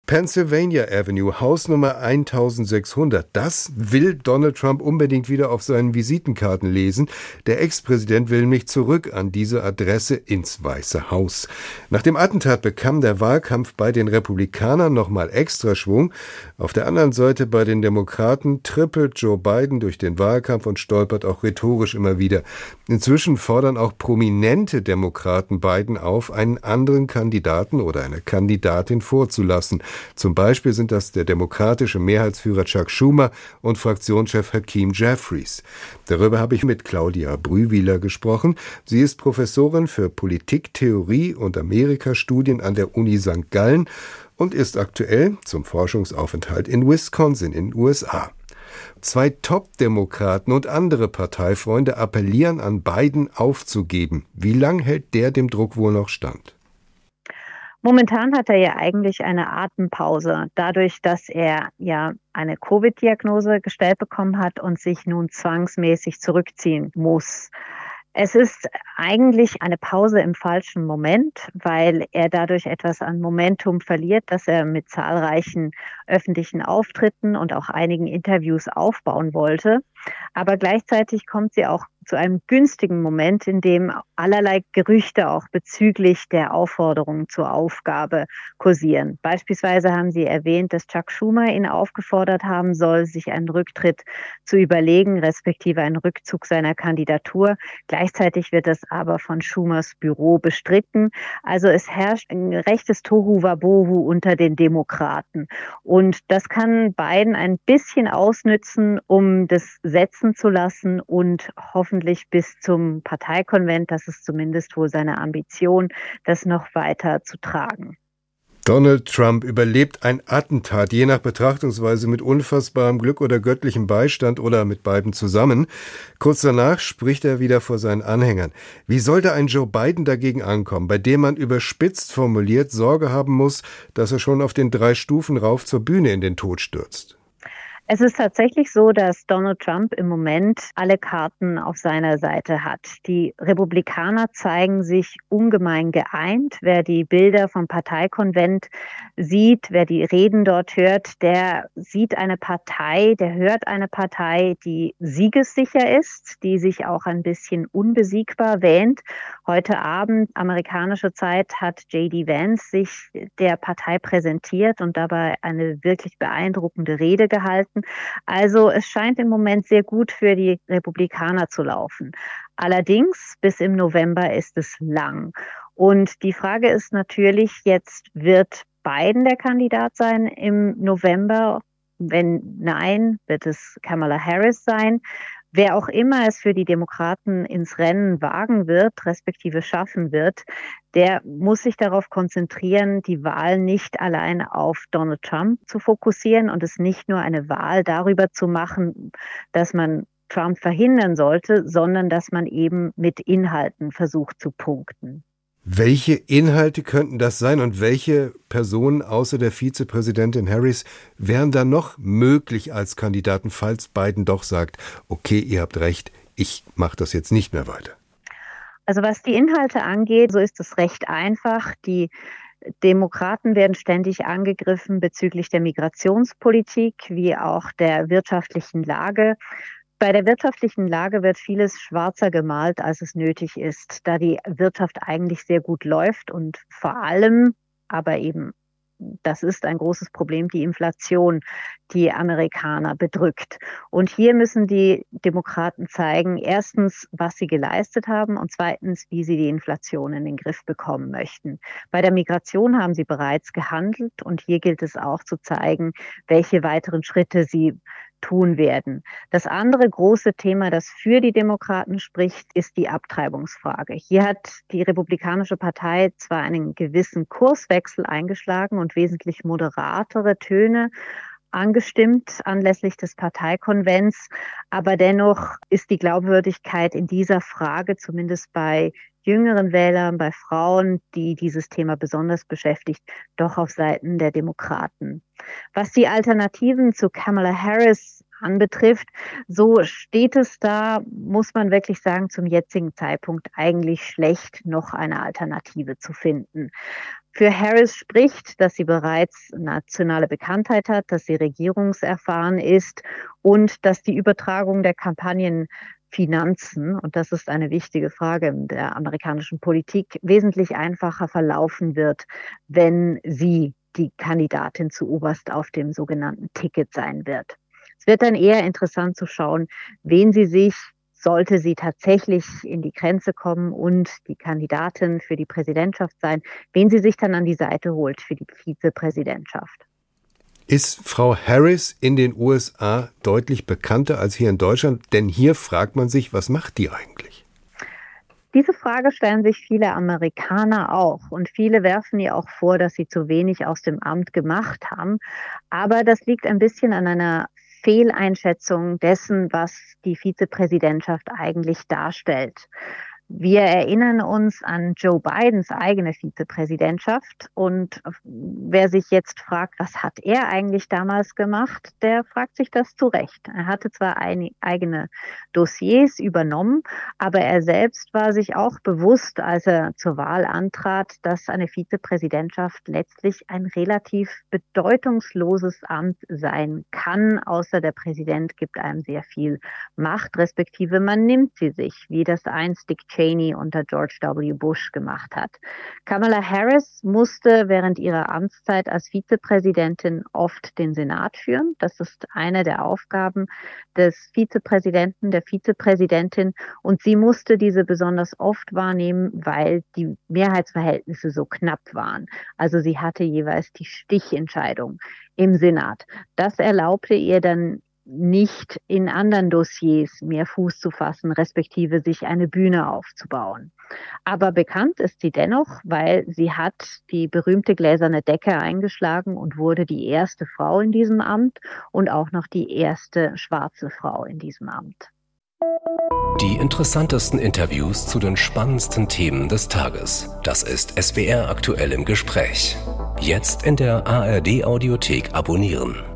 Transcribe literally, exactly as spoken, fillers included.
Pennsylvania Avenue, Hausnummer eintausendsechshundert. Das will Donald Trump unbedingt wieder auf seinen Visitenkarten lesen. Der Ex-Präsident will nämlich zurück an diese Adresse ins Weiße Haus. Nach dem Attentat bekam der Wahlkampf bei den Republikanern nochmal extra Schwung. Auf der anderen Seite bei den Demokraten trippelt Joe Biden durch den Wahlkampf und stolpert auch rhetorisch immer wieder. Inzwischen fordern auch prominente Demokraten Biden auf, einen anderen Kandidaten oder eine Kandidatin vorzulassen. Zum Beispiel sind das der demokratische Mehrheitsführer Chuck Schumer und Fraktionschef Hakeem Jeffries. Darüber habe ich mit Claudia Brühwiler gesprochen. Sie ist Professorin für Politiktheorie und Amerikastudien an der Uni Sankt Gallen und ist aktuell zum Forschungsaufenthalt in Wisconsin in den U S A. Zwei Top-Demokraten und andere Parteifreunde appellieren an Biden aufzugeben. Wie lang hält der dem Druck wohl noch stand? Momentan hat er ja eigentlich eine Atempause, dadurch, dass er ja eine Covid-Diagnose gestellt bekommen hat und sich nun zwangsmäßig zurückziehen muss. Es ist eigentlich eine Pause im falschen Moment, weil er dadurch etwas an Momentum verliert, das er mit zahlreichen öffentlichen Auftritten und auch einigen Interviews aufbauen wollte. Aber gleichzeitig kommt sie auch zu einem günstigen Moment, in dem allerlei Gerüchte auch bezüglich der Aufforderung zur Aufgabe kursieren. Beispielsweise haben Sie erwähnt, dass Chuck Schumer ihn aufgefordert haben soll, sich einen Rücktritt zu überlegen, respektive einen Rückzug seiner Kandidatur. Gleichzeitig wird das aber von Schumers Büro bestritten. Also es herrscht ein rechtes Tohuwabohu unter den Demokraten. Und das kann Biden ein bisschen ausnützen, um das setzen zu lassen und hoffentlich bis zum Parteikonvent, das ist zumindest wohl seine Ambition, das noch weiter zu tragen. Donald Trump überlebt ein Attentat, je nach Betrachtungsweise mit unfassbarem Glück oder göttlichem Beistand oder mit beiden zusammen. Kurz danach spricht er wieder vor seinen Anhängern. Wie sollte ein Joe Biden dagegen ankommen, bei dem man überspitzt formuliert Sorge haben muss, dass er schon auf den drei Stufen rauf zur Bühne in den Tod stürzt? Es ist tatsächlich so, dass Donald Trump im Moment alle Karten auf seiner Seite hat. Die Republikaner zeigen sich ungemein geeint. Wer die Bilder vom Parteikonvent sieht, wer die Reden dort hört, der sieht eine Partei, der hört eine Partei, die siegessicher ist, die sich auch ein bisschen unbesiegbar wähnt. Heute Abend, amerikanische Zeit, hat J D Vance sich der Partei präsentiert und dabei eine wirklich beeindruckende Rede gehalten. Also es scheint im Moment sehr gut für die Republikaner zu laufen. Allerdings bis im November ist es lang. Und die Frage ist natürlich jetzt, wird Biden der Kandidat sein im November? Wenn nein, wird es Kamala Harris sein. Wer auch immer es für die Demokraten ins Rennen wagen wird, respektive schaffen wird, der muss sich darauf konzentrieren, die Wahl nicht allein auf Donald Trump zu fokussieren und es nicht nur eine Wahl darüber zu machen, dass man Trump verhindern sollte, sondern dass man eben mit Inhalten versucht zu punkten. Welche Inhalte könnten das sein und welche Personen außer der Vizepräsidentin Harris wären da noch möglich als Kandidaten, falls Biden doch sagt, okay, ihr habt recht, ich mache das jetzt nicht mehr weiter? Also was die Inhalte angeht, so ist es recht einfach. Die Demokraten werden ständig angegriffen bezüglich der Migrationspolitik wie auch der wirtschaftlichen Lage. Bei der wirtschaftlichen Lage wird vieles schwarzer gemalt, als es nötig ist, da die Wirtschaft eigentlich sehr gut läuft und vor allem, aber eben, das ist ein großes Problem, die Inflation, die Amerikaner bedrückt. Und hier müssen die Demokraten zeigen, erstens, was sie geleistet haben und zweitens, wie sie die Inflation in den Griff bekommen möchten. Bei der Migration haben sie bereits gehandelt und hier gilt es auch zu zeigen, welche weiteren Schritte sie tun werden. Das andere große Thema, das für die Demokraten spricht, ist die Abtreibungsfrage. Hier hat die Republikanische Partei zwar einen gewissen Kurswechsel eingeschlagen und wesentlich moderatere Töne angestimmt anlässlich des Parteikonvents, aber dennoch ist die Glaubwürdigkeit in dieser Frage, zumindest bei jüngeren Wählern, bei Frauen, die dieses Thema besonders beschäftigt, doch auf Seiten der Demokraten. Was die Alternativen zu Kamala Harris anbetrifft. So steht es da, muss man wirklich sagen, zum jetzigen Zeitpunkt eigentlich schlecht, noch eine Alternative zu finden. Für Harris spricht, dass sie bereits nationale Bekanntheit hat, dass sie regierungserfahren ist und dass die Übertragung der Kampagnenfinanzen, und das ist eine wichtige Frage in der amerikanischen Politik, wesentlich einfacher verlaufen wird, wenn sie die Kandidatin zu oberst auf dem sogenannten Ticket sein wird. Es wird dann eher interessant zu schauen, wen sie sich, sollte sie tatsächlich in die Grenze kommen und die Kandidatin für die Präsidentschaft sein, wen sie sich dann an die Seite holt für die Vizepräsidentschaft. Ist Frau Harris in den U S A deutlich bekannter als hier in Deutschland? Denn hier fragt man sich, was macht die eigentlich? Diese Frage stellen sich viele Amerikaner auch. Und viele werfen ihr auch vor, dass sie zu wenig aus dem Amt gemacht haben. Aber das liegt ein bisschen an einer Fehleinschätzung dessen, was die Vizepräsidentschaft eigentlich darstellt. Wir erinnern uns an Joe Bidens eigene Vizepräsidentschaft und wer sich jetzt fragt, was hat er eigentlich damals gemacht, der fragt sich das zu Recht. Er hatte zwar ein, eigene Dossiers übernommen, aber er selbst war sich auch bewusst, als er zur Wahl antrat, dass eine Vizepräsidentschaft letztlich ein relativ bedeutungsloses Amt sein kann, außer der Präsident gibt einem sehr viel Macht, respektive man nimmt sie sich, wie das einst Dick Cheney unter George W. Bush gemacht hat. Kamala Harris musste während ihrer Amtszeit als Vizepräsidentin oft den Senat führen. Das ist eine der Aufgaben des Vizepräsidenten, der Vizepräsidentin. Und sie musste diese besonders oft wahrnehmen, weil die Mehrheitsverhältnisse so knapp waren. Also sie hatte jeweils die Stichentscheidung im Senat. Das erlaubte ihr dann nicht in anderen Dossiers mehr Fuß zu fassen, respektive sich eine Bühne aufzubauen. Aber bekannt ist sie dennoch, weil sie hat die berühmte gläserne Decke eingeschlagen und wurde die erste Frau in diesem Amt und auch noch die erste schwarze Frau in diesem Amt. Die interessantesten Interviews zu den spannendsten Themen des Tages. Das ist S W R aktuell im Gespräch. Jetzt in der A R D Audiothek abonnieren.